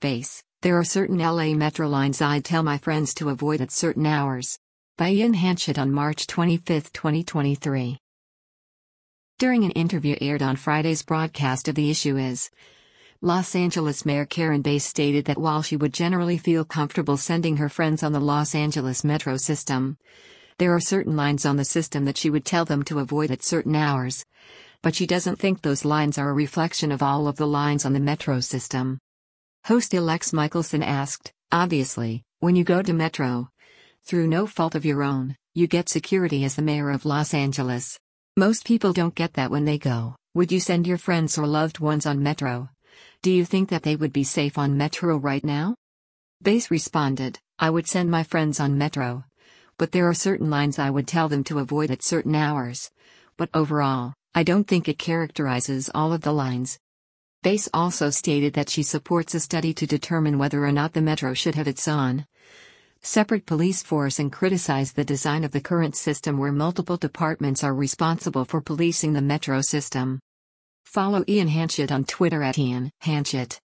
Base, there are certain LA Metro lines I'd tell my friends to avoid at certain hours. By Ian Hanchett on March 25, 2023. During an interview aired on Friday's broadcast of The Issue Is, Los Angeles Mayor Karen Bass stated that while she would generally feel comfortable sending her friends on the Los Angeles Metro system, there are certain lines on the system that she would tell them to avoid at certain hours, but she doesn't think those lines are a reflection of all of the lines on the Metro system. Host Alex Michelson asked, "Obviously, when you go to Metro, through no fault of your own, you get security as the mayor of Los Angeles. Most people don't get that when they go. Would you send your friends or loved ones on Metro? Do you think that they would be safe on Metro right now?" Bass responded, "I would send my friends on Metro. But there are certain lines I would tell them to avoid at certain hours. But overall, I don't think it characterizes all of the lines." Bass also stated that she supports a study to determine whether or not the Metro should have its own separate police force and criticized the design of the current system where multiple departments are responsible for policing the Metro system. Follow Ian Hanchett on Twitter at Ian Hanchett.